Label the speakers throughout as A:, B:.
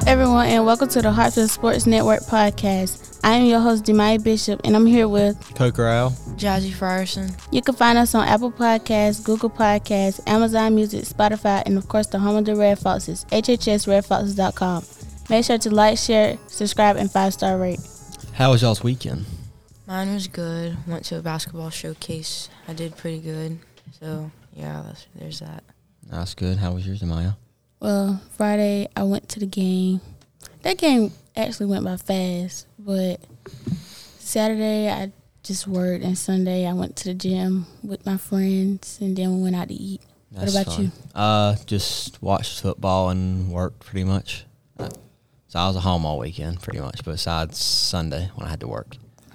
A: everyone, and welcome to the Hartsville Sports Network podcast. I am your host, Demai Bishop, and I'm here with
B: Coker Al,
C: Jazzy Frierson.
A: You can find us on Apple Podcasts, Google Podcasts, Amazon Music, Spotify, and of course the home of the Red Foxes, hhsredfoxes.com. Make sure to like, share, subscribe, and 5-star rate.
B: how was y'all's weekend?
C: Mine was good. Went to a basketball showcase. I did pretty good. So, yeah, there's that.
B: That's good. How was yours, Amaya?
A: Well, Friday I went to the game. That game actually went by fast, but Saturday I just worked, and Sunday I went to the gym with my friends, and then we went out to eat.
B: That's
A: what about
B: fun.
A: you?
B: Just watched football and worked pretty much. So I was at home all weekend pretty much, besides Sunday when I had to work.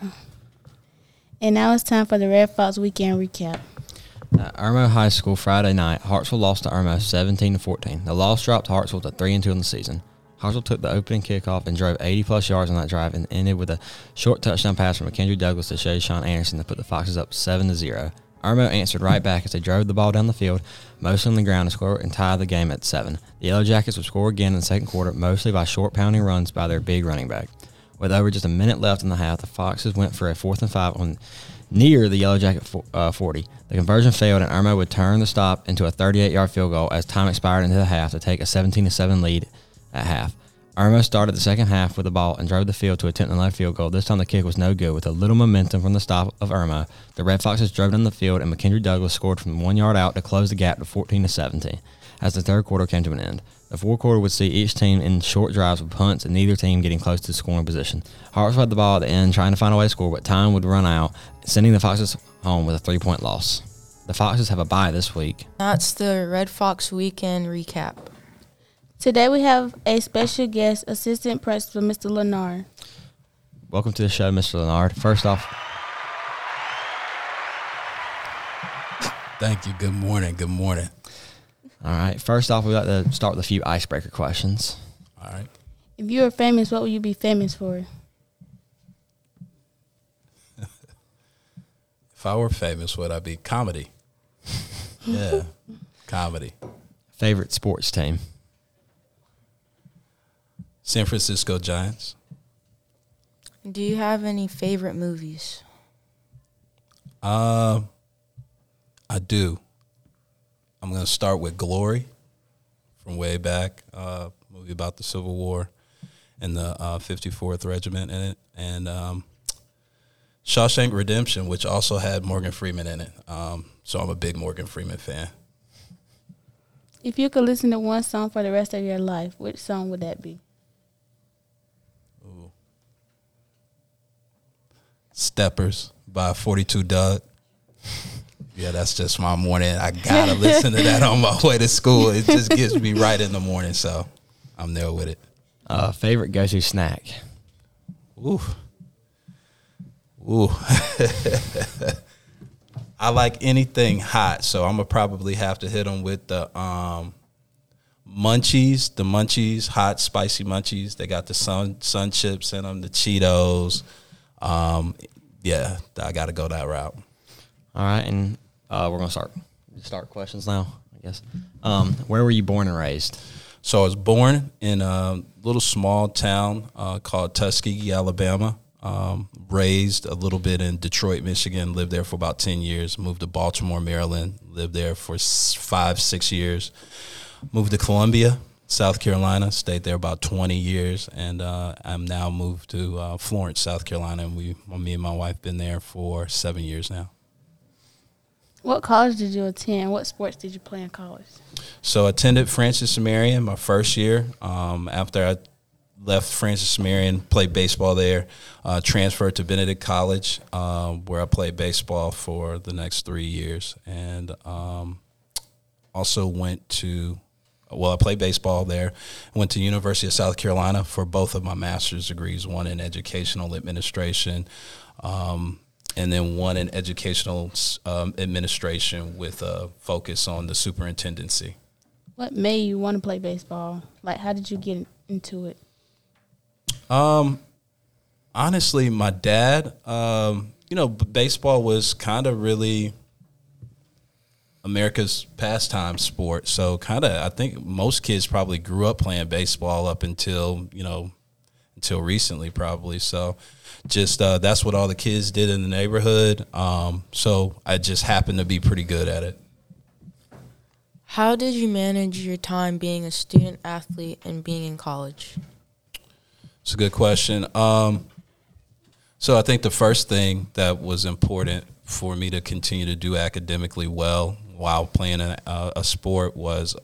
A: And now it's time for the Red Fox weekend recap.
B: At Irmo High School Friday night, Hartsville lost to Irmo 17-14. The loss dropped Hartsville to 3-2 in the season. Hartsville took the opening kickoff and drove 80-plus yards on that drive and ended with a short touchdown pass from McKendry Douglas to Shayshawn Anderson to put the Foxes up 7-0. Irmo answered right back as they drove the ball down the field, mostly on the ground, to score and tie the game at 7. The Yellow Jackets would score again in the second quarter, mostly by short pounding runs by their big running back. With over just a minute left in the half, the Foxes went for a 4th and 5 on near the Yellow Jacket 40. The conversion failed, and Irmo would turn the stop into a 38-yard field goal as time expired into the half to take a 17-7 lead at half. Irmo started the second half with the ball and drove the field to attempt another field goal. This time the kick was no good. With a little momentum from the stop of Irmo, the Red Foxes drove down the field, and McKendry Douglas scored from 1 yard out to close the gap to 14-17 as the third quarter came to an end. The fourth quarter would see each team in short drives with punts and neither team getting close to scoring position. Hartsville had the ball at the end trying to find a way to score, but time would run out, sending the Foxes home with a 3-point loss. The Foxes have a bye this week.
C: That's the Red Fox weekend recap.
A: Today we have a special guest, Assistant Principal, Mr. Leonard.
B: Welcome to the show, Mr. Leonard. First off,
D: thank you. Good morning. Good morning.
B: All right. First off, we'd like to start with a few icebreaker questions.
D: All right.
A: If you were famous, what would you be famous for?
D: If I were famous, would I be comedy? Yeah, comedy.
B: Favorite sports team?
D: San Francisco Giants.
C: Do you have any favorite movies?
D: I do. I'm going to start with Glory from way back, movie about the Civil War and the 54th Regiment in it, and Shawshank Redemption, which also had Morgan Freeman in it. So I'm a big Morgan Freeman fan.
A: If you could listen to one song for the rest of your life, which song would that be?
D: Ooh. Steppers by 42 Doug. Yeah, that's just my morning. I got to listen to that on my way to school. It just gets me right in the morning, so I'm there with it.
B: Favorite go-to snack?
D: Ooh. I like anything hot, so I'm going to probably have to hit them with the Munchies, hot, spicy Munchies. They got the sun chips in them, the Cheetos. Yeah, I got to go that route.
B: All right, and we're going to start questions now, I guess. Where were you born and raised?
D: So I was born in a little small town called Tuskegee, Alabama. Raised a little bit in Detroit, Michigan, lived there for about 10 years, moved to Baltimore, Maryland, lived there for 5-6 years, moved to Columbia, South Carolina, stayed there about 20 years, and I'm now moved to Florence, South Carolina, and me and my wife been there for 7 years now.
A: What college did you attend? What sports did you play in college?
D: So I attended Francis Marion my first year. After I left Francis Marion, played baseball there, transferred to Benedict College, where I played baseball for the next 3 years, and also I played baseball there, went to University of South Carolina for both of my master's degrees, one in educational administration, and then one in educational administration with a focus on the superintendency.
A: What made you want to play baseball? Like, how did you get into it?
D: Honestly, my dad, baseball was kind of really America's pastime sport. So kind of, I think most kids probably grew up playing baseball up until, until recently probably. So just that's what all the kids did in the neighborhood. So I just happened to be pretty good at it.
C: How did you manage your time being a student athlete and being in college?
D: It's a good question. So I think the first thing that was important for me to continue to do academically well while playing a sport was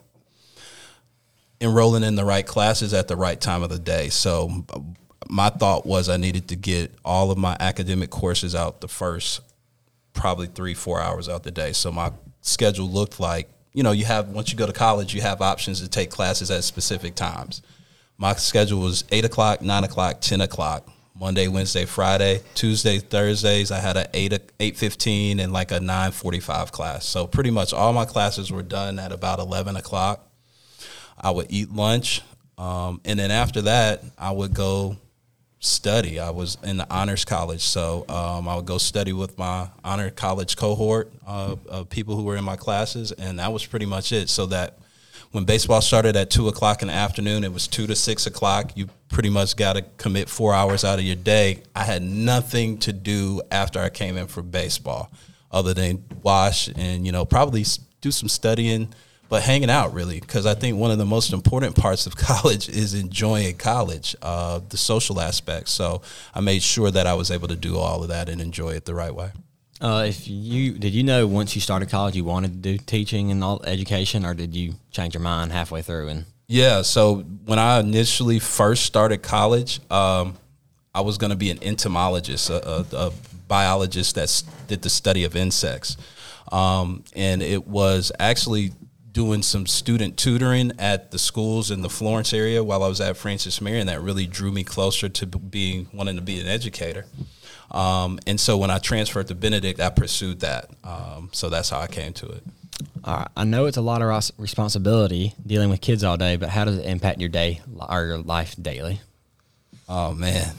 D: enrolling in the right classes at the right time of the day. So my thought was I needed to get all of my academic courses out the first probably 3-4 hours out the day. So my schedule looked like, you have, once you go to college, you have options to take classes at specific times. My schedule was 8 o'clock, 9 o'clock, 10 o'clock. Monday, Wednesday, Friday, Tuesday, Thursdays, I had a 8:15 and like a 9:45 class. So pretty much all my classes were done at about 11 o'clock. I would eat lunch, and then after that, I would go study. I was in the honors college, so I would go study with my honor college cohort of people who were in my classes, and that was pretty much it. So that when baseball started at 2 o'clock in the afternoon, it was 2 to 6 o'clock. You pretty much got to commit 4 hours out of your day. I had nothing to do after I came in for baseball other than wash and, probably do some studying, but hanging out really, because I think one of the most important parts of college is enjoying college, the social aspects. So I made sure that I was able to do all of that and enjoy it the right way.
B: Did you know once you started college you wanted to do teaching and all education, or did you change your mind halfway through? And
D: yeah, so when I initially first started college, I was going to be an entomologist, a biologist that did the study of insects, and it was actually doing some student tutoring at the schools in the Florence area while I was at Francis Marion that really drew me closer to wanting to be an educator. And so when I transferred to Benedict, I pursued that. So that's how I came to it.
B: All right. I know it's a lot of responsibility dealing with kids all day, but how does it impact your day or your life daily?
D: Oh, man.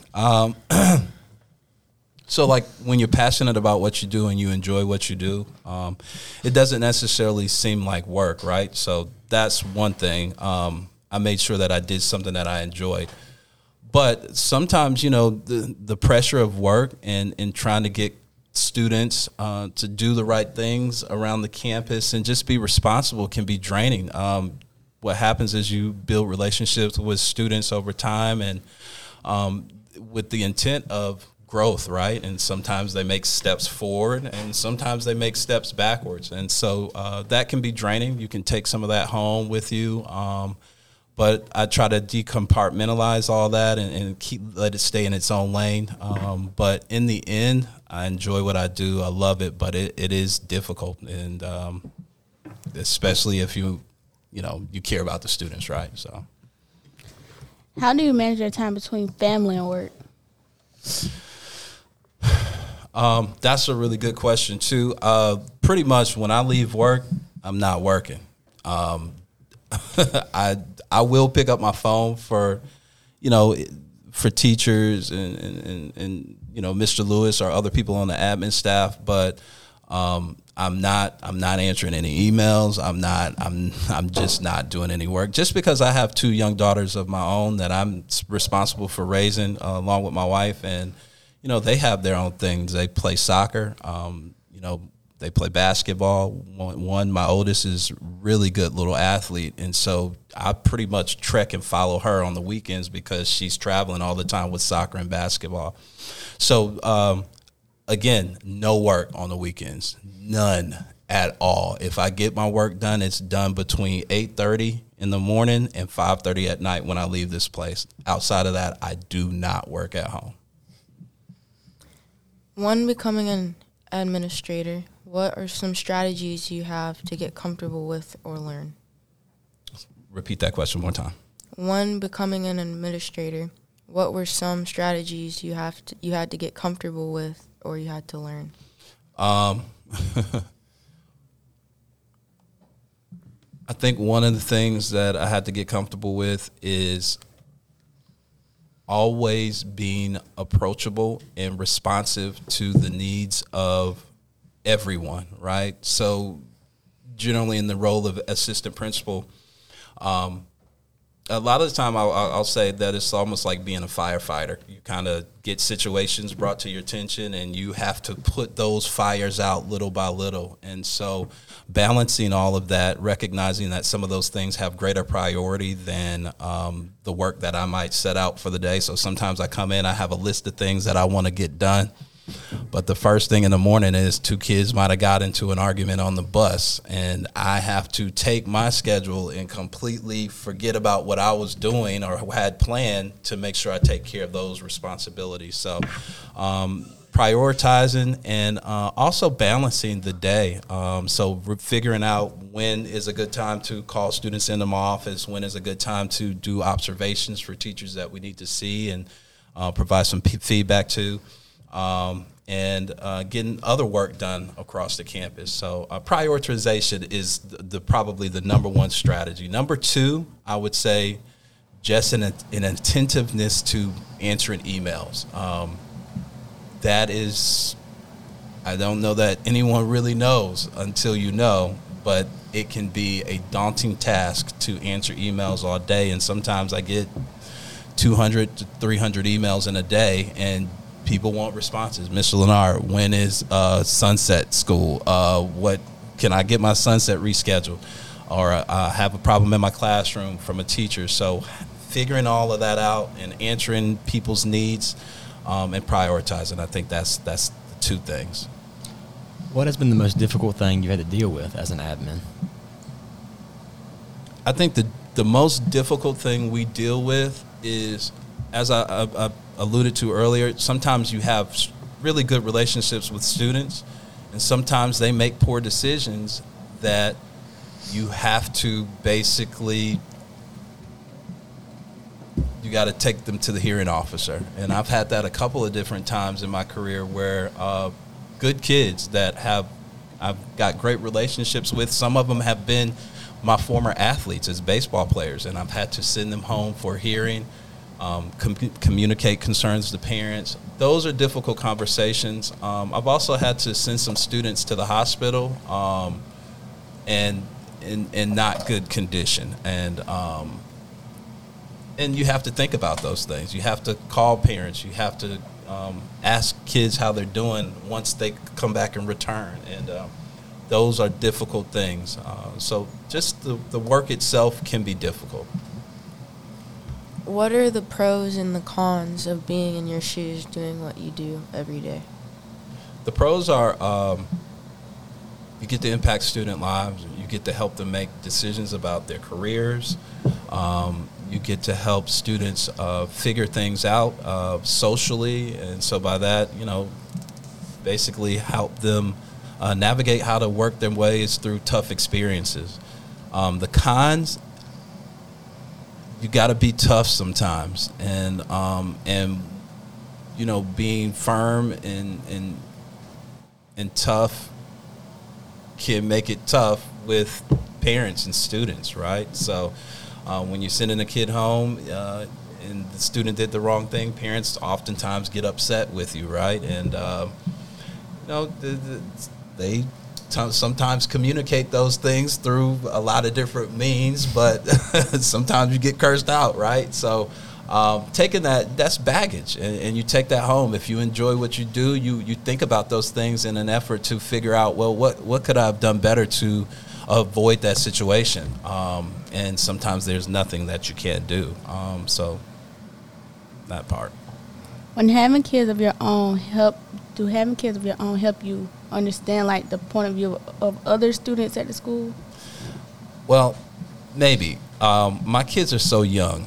D: So like when you're passionate about what you do and you enjoy what you do, it doesn't necessarily seem like work, right? So that's one thing. I made sure that I did something that I enjoyed. But sometimes, the pressure of work and trying to get students to do the right things around the campus and just be responsible can be draining. What happens is you build relationships with students over time and with the intent of growth, right? And sometimes they make steps forward and sometimes they make steps backwards. And so that can be draining. You can take some of that home with you. But I try to decompartmentalize all that and let it stay in its own lane. But in the end, I enjoy what I do. I love it, but it is difficult, and especially if you care about the students, right? So,
A: how do you manage your time between family and work?
D: That's a really good question too. Pretty much when I leave work, I'm not working. I will pick up my phone for teachers and Mr. Lewis or other people on the admin staff, but I'm not answering any emails. I'm just not doing any work just because I have 2 young daughters of my own that I'm responsible for raising along with my wife, and they have their own things. They play soccer. They play basketball. One, my oldest, is really good little athlete, and so I pretty much trek and follow her on the weekends because she's traveling all the time with soccer and basketball. So, again, no work on the weekends, none at all. If I get my work done, it's done between 8:30 in the morning and 5:30 at night when I leave this place. Outside of that, I do not work at home.
C: When becoming an administrator, what are some strategies you have to get comfortable with or learn?
D: Repeat that question one more time.
C: When becoming an administrator, what were some strategies you had to get comfortable with or you had to learn?
D: I think one of the things that I had to get comfortable with is always being approachable and responsive to the needs of everyone, right? So generally in the role of assistant principal, a lot of the time I'll say that it's almost like being a firefighter. You kind of get situations brought to your attention, and you have to put those fires out little by little. And so balancing all of that, recognizing that some of those things have greater priority than the work that I might set out for the day. So sometimes I come in, I have a list of things that I want to get done. But the first thing in the morning is 2 kids might have got into an argument on the bus, and I have to take my schedule and completely forget about what I was doing or had planned to make sure I take care of those responsibilities. So prioritizing and also balancing the day. So figuring out when is a good time to call students into my office, when is a good time to do observations for teachers that we need to see and provide some feedback to. And getting other work done across the campus. So prioritization is probably the number one strategy. Number 2, I would say just an attentiveness to answering emails. That is, I don't know that anyone really knows until you know, but it can be a daunting task to answer emails all day. And sometimes I get 200 to 300 emails in a day, and people want responses. Mr. Lenard, when is sunset school? What can I get my sunset rescheduled? Or I have a problem in my classroom from a teacher. So figuring all of that out and answering people's needs and prioritizing, I think that's the 2 things.
B: What has been the most difficult thing you had to deal with as an admin?
D: I think the most difficult thing we deal with is, as I alluded to earlier, sometimes you have really good relationships with students, and sometimes they make poor decisions that you have to basically, you got to take them to the hearing officer. And I've had that a couple of different times in my career where good kids that I've got great relationships with, some of them have been my former athletes as baseball players, and I've had to send them home for hearing. Communicate concerns to parents. Those are difficult conversations. I've also had to send some students to the hospital and in not good condition. And you have to think about those things. You have to call parents. You have to ask kids how they're doing once they come back and return. And those are difficult things. So just the work itself can be difficult.
C: What are the pros and the cons of being in your shoes doing what you do every day?
D: The pros are you get to impact student lives. You get to help them make decisions about their careers. You get to help students figure things out socially. And so by that, basically help them navigate how to work their ways through tough experiences. The cons, you got to be tough sometimes, and being firm and tough can make it tough with parents and students, right? So when you're sending a kid home and the student did the wrong thing, parents oftentimes get upset with you, right? And they sometimes communicate those things through a lot of different means, but sometimes you get cursed out, right? So taking that's baggage, and you take that home. If you enjoy what you do, you think about those things in an effort to figure out, well, what could I have done better to avoid that situation? And sometimes there's nothing that you can't do. So that part.
A: When having kids of your own help you understand like the point of view of other students at the school?
D: Well, maybe. My kids are so young,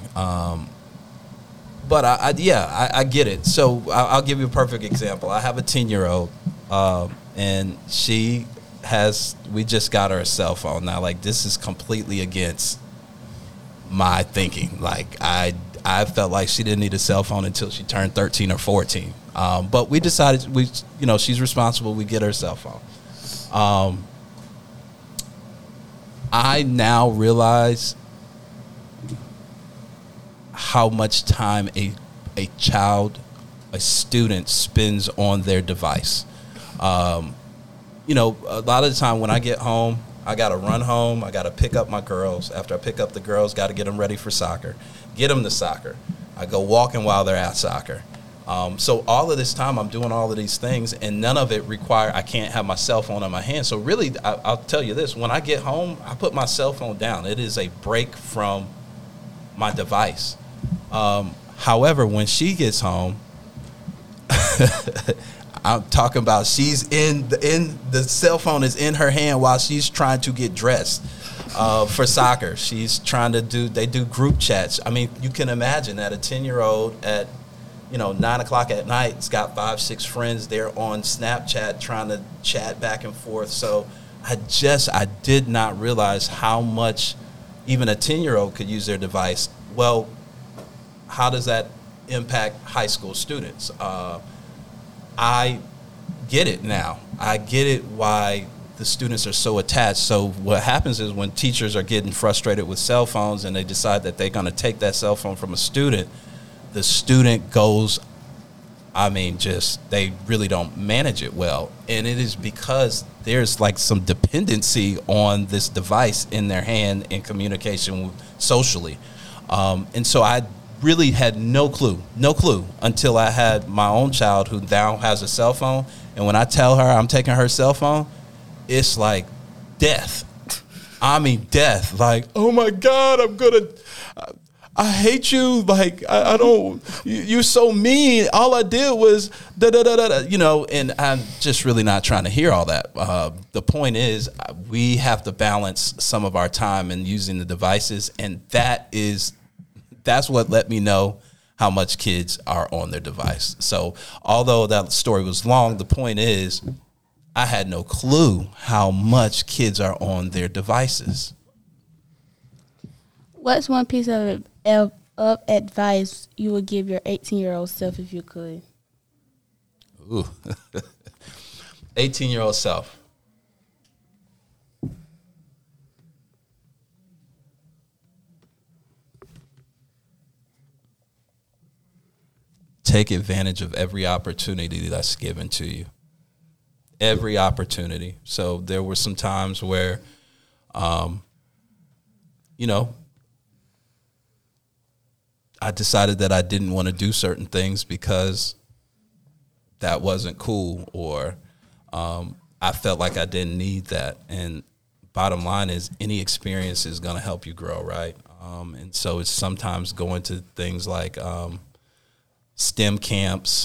D: but I get it. So I'll give you a perfect example. I have a 10-year-old, and we just got her a cell phone now. Like, this is completely against my thinking. Like, I felt like she didn't need a cell phone until she turned 13 or 14. But we decided she's responsible. We get her a cell phone. I now realize how much time a student spends on their device. A lot of the time when I get home, I got to run home. I got to pick up my girls. After I pick up the girls, got to get them ready for soccer, get them to soccer. I go walking while they're at soccer. So all of this time, I'm doing all of these things, and none of it I can't have my cell phone in my hand. So really, I'll tell you this. When I get home, I put my cell phone down. It is a break from my device. However, when she gets home, I'm talking about she's in the cell phone is in her hand while she's trying to get dressed for soccer. She's trying to they do group chats. I mean, you can imagine that a 10-year-old at 9 o'clock at night has got 5, 6 friends. They're on Snapchat trying to chat back and forth. So I did not realize how much even a 10-year-old could use their device. Well, how does that impact high school students? I get it now. I get it why the students are so attached. So what happens is when teachers are getting frustrated with cell phones and they decide that they're going to take that cell phone from a student, the student goes, they really don't manage it well. And it is because there's like some dependency on this device in their hand in communication socially. And so I really had no clue until I had my own child who now has a cell phone. And when I tell her I'm taking her cell phone, it's like death. Death. Like, oh my God, I hate you. Like, I don't, you're so mean. All I did was and I'm just really not trying to hear all that. The point is we have to balance some of our time in using the devices. And that's what let me know how much kids are on their device. So although that story was long, the point is I had no clue how much kids are on their devices.
A: What's one piece of advice you would give your 18-year-old self if you could?
D: Ooh. 18-year-old self. Take advantage of every opportunity that's given to you. Every opportunity. So there were some times where, I decided that I didn't want to do certain things because that wasn't cool, or I felt like I didn't need that. And bottom line is any experience is going to help you grow, right? And so it's sometimes going to things like STEM camps,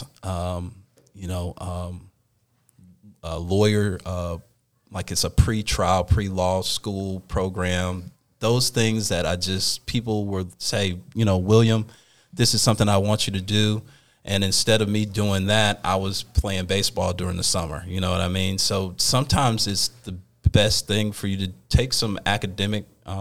D: lawyer, like it's a pre-trial, pre-law school program. Those things that people would say, William, this is something I want you to do. And instead of me doing that, I was playing baseball during the summer. You know what I mean? So sometimes it's the best thing for you to take some academic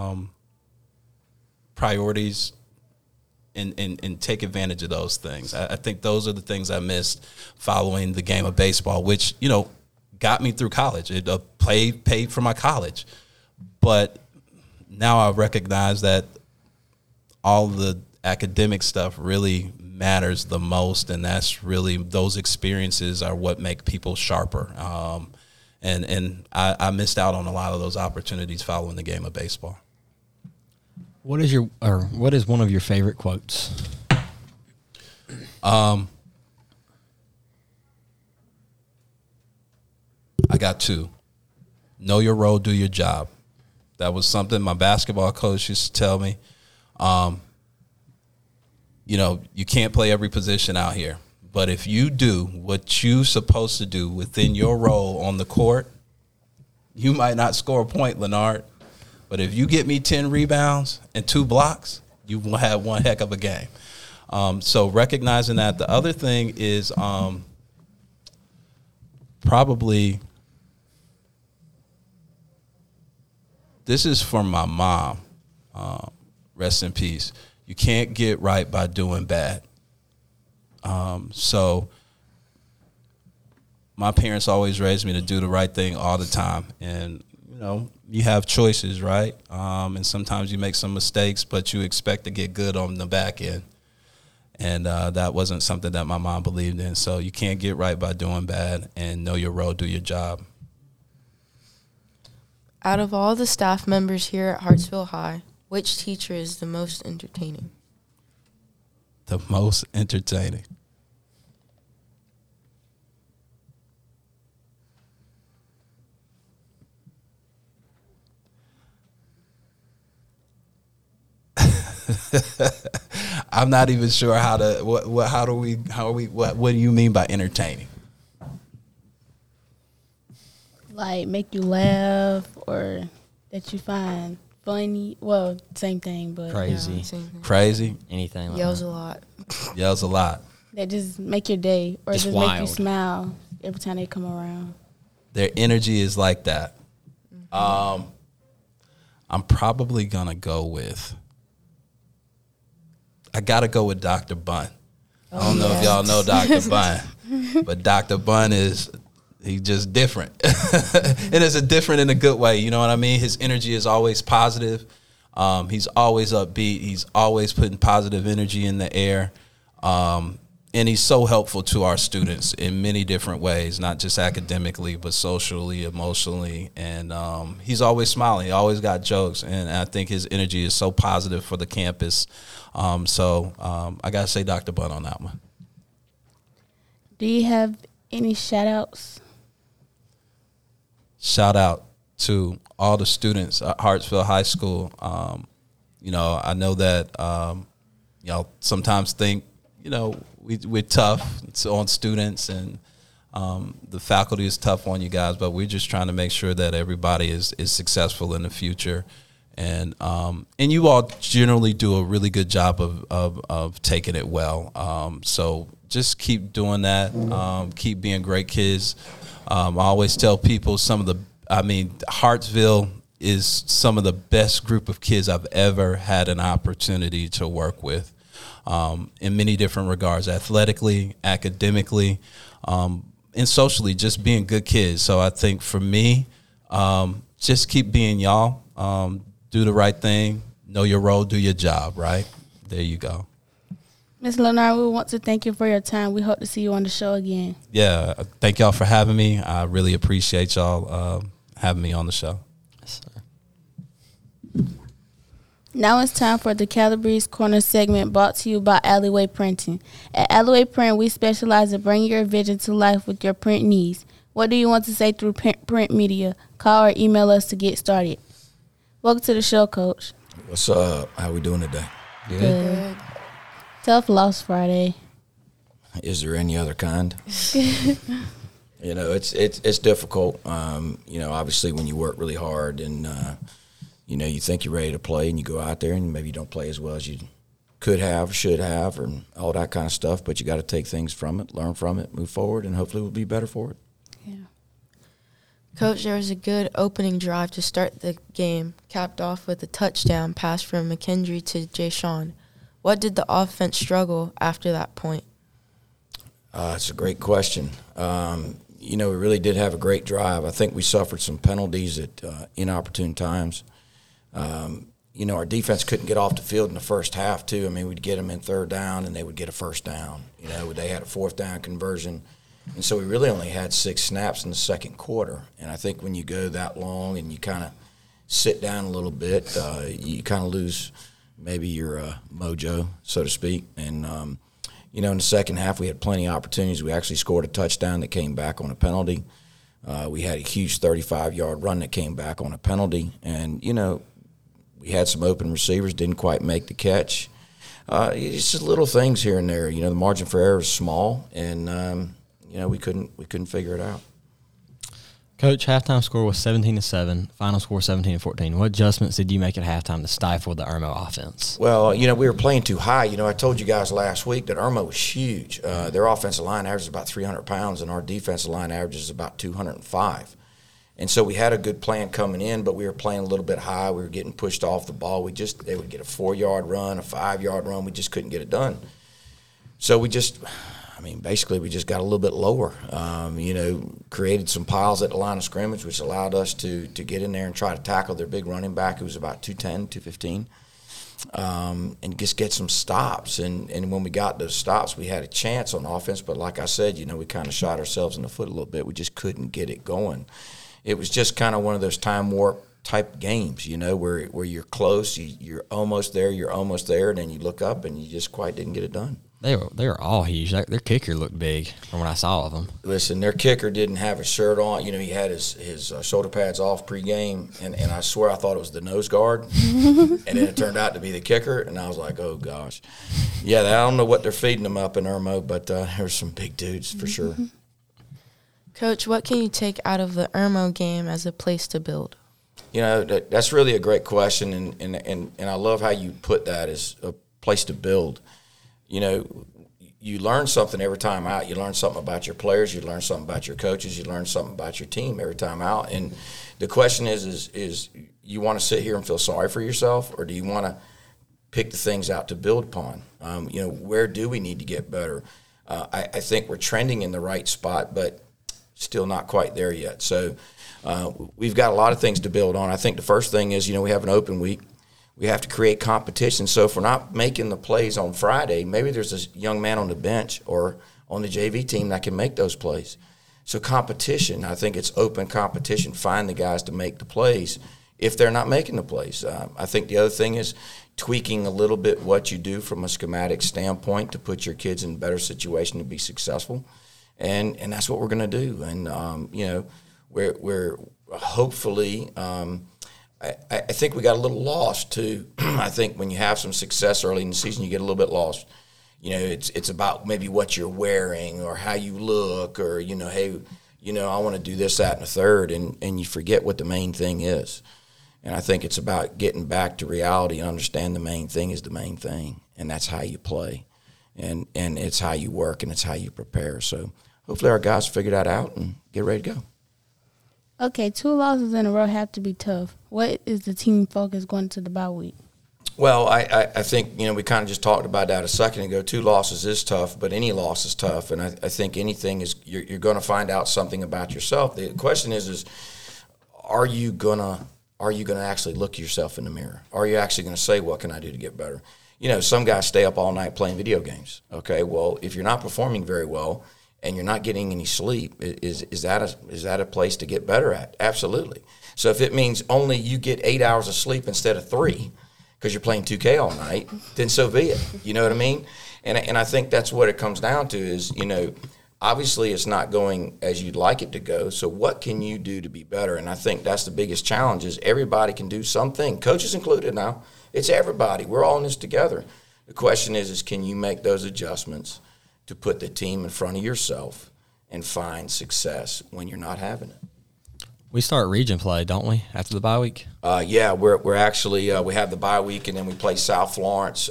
D: priorities and take advantage of those things. I think those are the things I missed following the game of baseball, which, got me through college. It paid for my college. But now I recognize that all the academic stuff really matters the most, and that's really, those experiences are what make people sharper. And I missed out on a lot of those opportunities following the game of baseball.
B: What is one of your favorite quotes?
D: I got two. Know your role, do your job. That was something my basketball coach used to tell me. You can't play every position out here, but if you do what you're supposed to do within your role on the court, you might not score a point, Leonard. But if you get me 10 rebounds and 2 blocks, you will have one heck of a game. So recognizing that. The other thing is probably, this is from my mom, rest in peace. You can't get right by doing bad. So my parents always raised me to do the right thing all the time. And, you have choices, right? And sometimes you make some mistakes, but you expect to get good on the back end. And that wasn't something that my mom believed in. So you can't get right by doing bad, and know your role, do your job.
C: Out of all the staff members here at Hartsville High, which teacher is the most entertaining?
D: The most entertaining. I'm not even sure how to. What do you mean by entertaining?
A: Like make you laugh or that you find funny. Well, same thing, but
B: Crazy.
C: Yeah, same thing.
D: Crazy.
B: Anything like
C: Yells
B: that.
C: a lot.
D: Yells a lot.
A: that just make your day or
B: Just
A: just make you
B: wild.
A: smile every time they come around.
D: Their energy is like that. I'm probably gonna go with. I gotta go with Dr. Bunn. I don't know if y'all know Dr. Bunn, but Dr. Bunn he's just different. And it's a different in a good way. You know what I mean? His energy is always positive. He's always upbeat. He's always putting positive energy in the air. And he's so helpful to our students in many different ways, not just academically, but socially, emotionally. And he's always smiling. He always got jokes. And I think his energy is so positive for the campus. So I got to say Dr. Bunn on that one.
A: Do you have any shout outs?
D: Shout out to all the students at Hartsville High School. I know that, sometimes think, we're tough on students and the faculty is tough on you guys, but we're just trying to make sure that everybody is successful in the future. And you all generally do a really good job of taking it well. So just keep doing that. Keep being great kids. I always tell people Hartsville is some of the best group of kids I've ever had an opportunity to work with. In many different regards, athletically, academically, and socially, just being good kids. So I think for me, just keep being y'all, do the right thing, know your role, do your job, right? There you go.
A: Ms. Leonard, we want to thank you for your time. We hope to see you on the show again.
D: Yeah, thank y'all for having me. I really appreciate y'all having me on the show.
B: Yes, sir.
A: Now it's time for the Calabrese Corner segment brought to you by Alleyway Printing. At Alleyway Print, we specialize in bringing your vision to life with your print needs. What do you want to say through print media? Call or email us to get started. Welcome to the show, Coach.
E: What's up? How we doing today?
A: Good. Tough loss Friday.
E: Is there any other kind? It's difficult. Obviously when you work really hard and you think you're ready to play and you go out there and maybe you don't play as well as you could have, should have, and all that kind of stuff. But you got to take things from it, learn from it, move forward, and hopefully we'll be better for it.
A: Yeah.
C: Coach, there was a good opening drive to start the game, capped off with a touchdown pass from McKendry to Jay Sean. What did the offense struggle after that point?
E: It's a great question. We really did have a great drive. I think we suffered some penalties at inopportune times. Our defense couldn't get off the field in the first half, too. I mean, we'd get them in third down, and they would get a first down. They had a fourth down conversion. And so we really only had 6 snaps in the second quarter. And I think when you go that long and you kind of sit down a little bit, you kind of lose maybe your mojo, so to speak. And, in the second half, we had plenty of opportunities. We actually scored a touchdown that came back on a penalty. We had a huge 35-yard run that came back on a penalty. And, we had some open receivers, didn't quite make the catch. It's just little things here and there. The margin for error is small, and we couldn't figure it out.
B: Coach, halftime score was 17-7. Final score 17-14. What adjustments did you make at halftime to stifle the Irmo offense?
E: Well, we were playing too high. I told you guys last week that Irmo was huge. Their offensive line averages about 300 pounds, and our defensive line averages about 205. And so we had a good plan coming in, but we were playing a little bit high. We were getting pushed off the ball. They would get a 4-yard run, a 5-yard run. We just couldn't get it done. So we just got a little bit lower. Created some piles at the line of scrimmage, which allowed us to get in there and try to tackle their big running back, who was about 210, 215, and just get some stops. And when we got those stops, we had a chance on offense. But like I said, we kind of shot ourselves in the foot a little bit. We just couldn't get it going. It was just kind of one of those time warp type games, where you're close, you're almost there, and then you look up and you just quite didn't get it done.
B: They were all huge. Their kicker looked big from what I saw of them.
E: Listen, their kicker didn't have a shirt on. He had his shoulder pads off pregame, and I swear I thought it was the nose guard, and then it turned out to be the kicker, and I was like, oh, gosh. Yeah, I don't know what they're feeding them up in Irmo, but there's some big dudes for sure.
C: Coach, what can you take out of the Irmo game as a place to build?
E: That's really a great question, and I love how you put that as a place to build. You learn something every time out. You learn something about your players. You learn something about your coaches. You learn something about your team every time out. And the question is you want to sit here and feel sorry for yourself, or do you want to pick the things out to build upon? Where do we need to get better? I think we're trending in the right spot, but still not quite there yet. So we've got a lot of things to build on. I think the first thing is, we have an open week. We have to create competition. So if we're not making the plays on Friday, maybe there's a young man on the bench or on the JV team that can make those plays. So competition, I think it's open competition. Find the guys to make the plays if they're not making the plays. I think the other thing is tweaking a little bit what you do from a schematic standpoint to put your kids in a better situation to be successful. And that's what we're going to do. And, we're hopefully I think we got a little lost too. I think when you have some success early in the season, you get a little bit lost. It's about maybe what you're wearing or how you look, or hey, I want to do this, that, and the third, and you forget what the main thing is. And I think it's about getting back to reality and understand the main thing is the main thing, and that's how you play, and it's how you work, and it's how you prepare. So hopefully our guys figure that out and get ready to go.
A: Okay, 2 losses in a row have to be tough. What is the team focus going to the bye week?
E: Well, I think, we kind of just talked about that a second ago. 2 losses is tough, but any loss is tough. And I think anything is you're going to find out something about yourself. The question is are you going to actually look yourself in the mirror? Are you actually going to say, what can I do to get better? Some guys stay up all night playing video games. Okay, well, if you're not performing very well and you're not getting any sleep, is that a place to get better at? Absolutely. So if it means only you get 8 hours of sleep instead of 3 because you're playing 2K all night, then so be it. You know what I mean? And I think that's what it comes down to is, obviously it's not going as you'd like it to go, so what can you do to be better? And I think that's the biggest challenge is everybody can do something, coaches included now. It's everybody. We're all in this together. The question is can you make those adjustments to put the team in front of yourself and find success when you're not having it?
B: We start region play, don't we, after the bye week?
E: Yeah, we're actually we have the bye week, and then we play South Florence.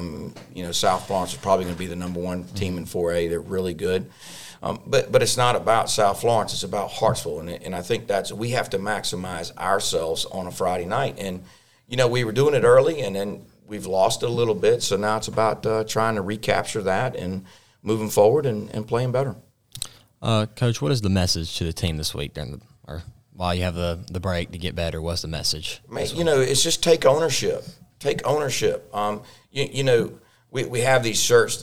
E: South Florence is probably going to be the number 1 team in 4A. They're really good. But it's not about South Florence. It's about Hartsville, and I think we have to maximize ourselves on a Friday night. And, we were doing it early, and then we've lost it a little bit, so now it's about trying to recapture that and moving forward and playing better.
B: Coach, what is the message to the team this week while you have the break to get better? What's the message?
E: It's just take ownership. Take ownership. We have these shirts.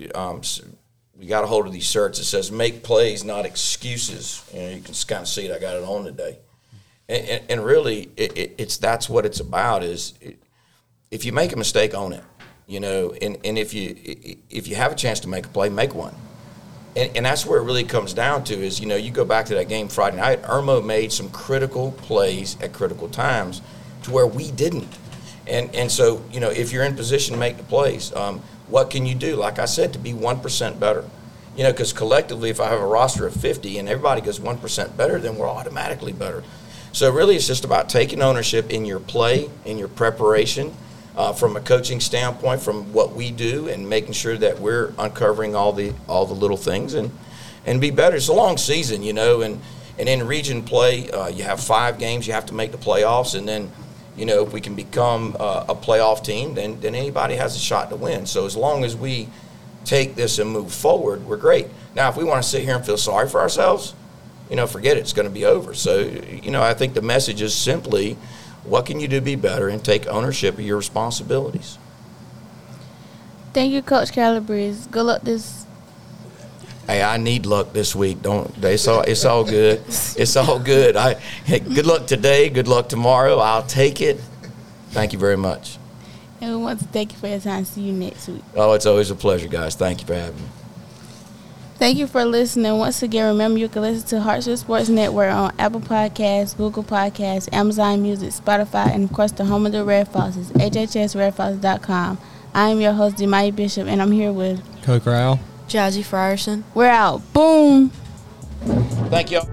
E: We got a hold of these shirts that says "Make plays, not excuses." You can kind of see it. I got it on today, and really, that's what it's about. If you make a mistake, own it. And if you have a chance to make a play, make one. And that's where it really comes down to is, you go back to that game Friday night, Irmo made some critical plays at critical times to where we didn't. And so, if you're in position to make the plays, what can you do? Like I said, to be 1% better. Because collectively, if I have a roster of 50 and everybody goes 1% better, then we're automatically better. So really it's just about taking ownership in your play, in your preparation, from a coaching standpoint, from what we do, and making sure that we're uncovering all the little things and be better. It's a long season, and in region play, you have 5 games. You have to make the playoffs, and then, if we can become a playoff team, then anybody has a shot to win. So as long as we take this and move forward, we're great. Now, if we want to sit here and feel sorry for ourselves, forget it. It's going to be over. So, I think the message is simply, what can you do to be better, and take ownership of your responsibilities?
A: Thank you, Coach Calabrese. Good luck this
E: Hey, I need luck this week. It's all good. It's all good. Good luck today. Good luck tomorrow. I'll take it. Thank you very much.
A: And we want to thank you for your time. See you next week.
E: Oh, it's always a pleasure, guys. Thank you for having me.
A: Thank you for listening. Once again, remember you can listen to Hartsville Sports Network on Apple Podcasts, Google Podcasts, Amazon Music, Spotify, and of course the home of the Red Foxes, hhsredfoxes.com. I am your host, Demaya Bishop, and I'm here with
B: Coke Rowell.
C: Jazzy Frierson.
A: We're out. Boom.
E: Thank you.